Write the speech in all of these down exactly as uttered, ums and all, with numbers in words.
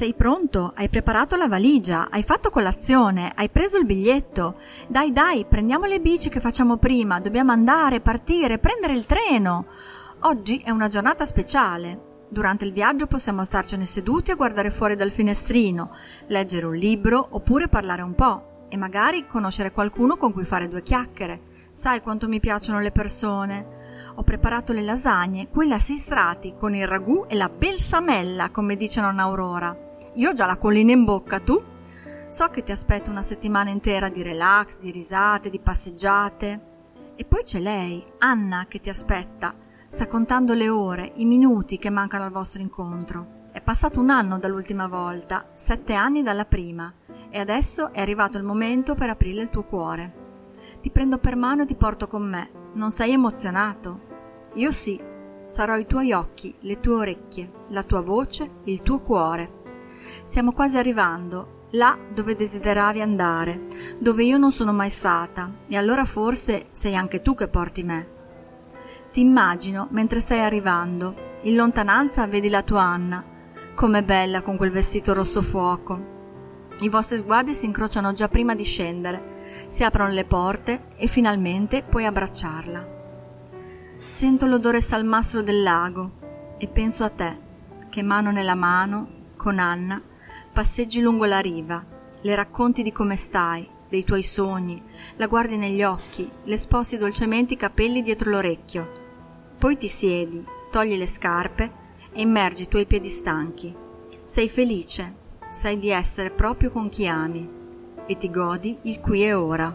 Sei pronto? Hai preparato la valigia? Hai fatto colazione? Hai preso il biglietto? Dai, dai, prendiamo le bici che facciamo prima. Dobbiamo andare, partire, prendere il treno. Oggi è una giornata speciale. Durante il viaggio possiamo starcene seduti a guardare fuori dal finestrino, leggere un libro oppure parlare un po' e magari conoscere qualcuno con cui fare due chiacchiere. Sai quanto mi piacciono le persone? Ho preparato le lasagne, quelle a sei strati, con il ragù e la belsamella, come dice nonna Aurora. Io ho già la collina in bocca, tu? So che ti aspetto una settimana intera di relax, di risate, di passeggiate. E poi c'è lei, Anna, che ti aspetta. Sta contando le ore, i minuti che mancano al vostro incontro. È passato un anno dall'ultima volta, sette anni dalla prima, e adesso è arrivato il momento per aprire il tuo cuore. Ti prendo per mano e ti porto con me. Non sei emozionato? Io sì. Sarò i tuoi occhi, le tue orecchie, la tua voce, il tuo cuore. Stiamo quasi arrivando, là dove desideravi andare, dove io non sono mai stata, e allora forse sei anche tu che porti me. Ti immagino mentre stai arrivando. In lontananza vedi la tua Anna, com'è bella con quel vestito rosso fuoco. I vostri sguardi si incrociano già prima di scendere. Si aprono le porte e finalmente puoi abbracciarla. Sento l'odore salmastro del lago e penso a te, che mano nella mano, con Anna, passeggi lungo la riva, le racconti di come stai, dei tuoi sogni, la guardi negli occhi, le sposti dolcemente i capelli dietro l'orecchio. Poi ti siedi, togli le scarpe e immergi i tuoi piedi stanchi. Sei felice, sai di essere proprio con chi ami. E ti godi il qui e ora.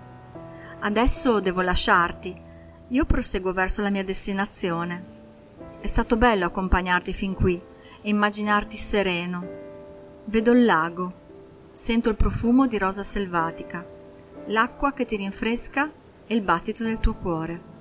Adesso devo lasciarti. Io proseguo verso la mia destinazione. È stato bello accompagnarti fin qui e immaginarti sereno. Vedo il lago, sento il profumo di rosa selvatica, l'acqua che ti rinfresca e il battito del tuo cuore.